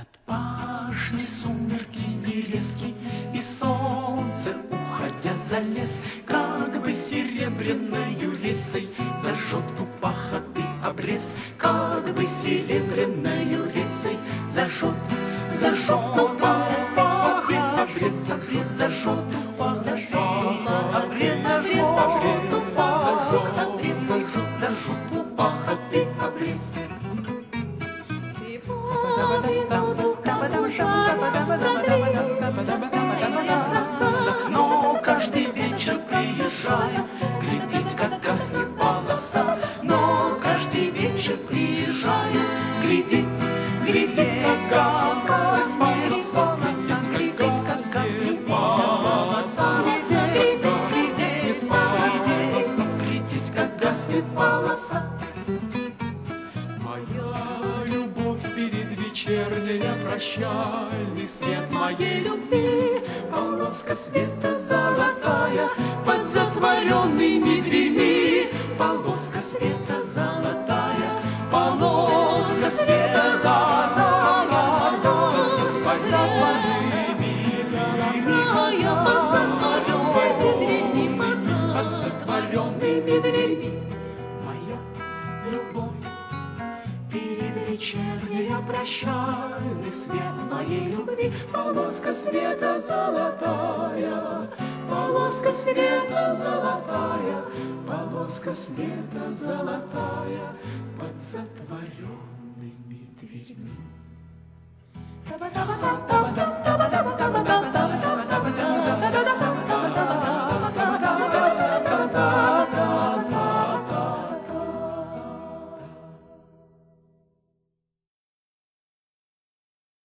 Над пашней сумерки нерезки, и солнце, уходя за лес, как бы серебряною рельсой зажжет у пахоты обрез, как бы серебряною рельсой зажжет у пахоты обрез, зажжет у пахоты обрез, зажжет у пахоты обрез. Но каждый вечер приезжаю глядеть, как гаснет полоса. Но каждый вечер приезжаю глядеть, как гаснет полоса. Глядеть, как гаснет полоса. Глядеть, как гаснет полоса. Моя любовь предвечерняя, прощальный свет моей любви, полоска света золотая под затворенными дверьми, полоска света золотая, полоска света золотая под затворенными дверьми, под затворенными дверьми. Моя любовь предвечерняя, прощальный свет моей любви, полоска света золотая, полоска света золотая, полоска света золотая под затворенными.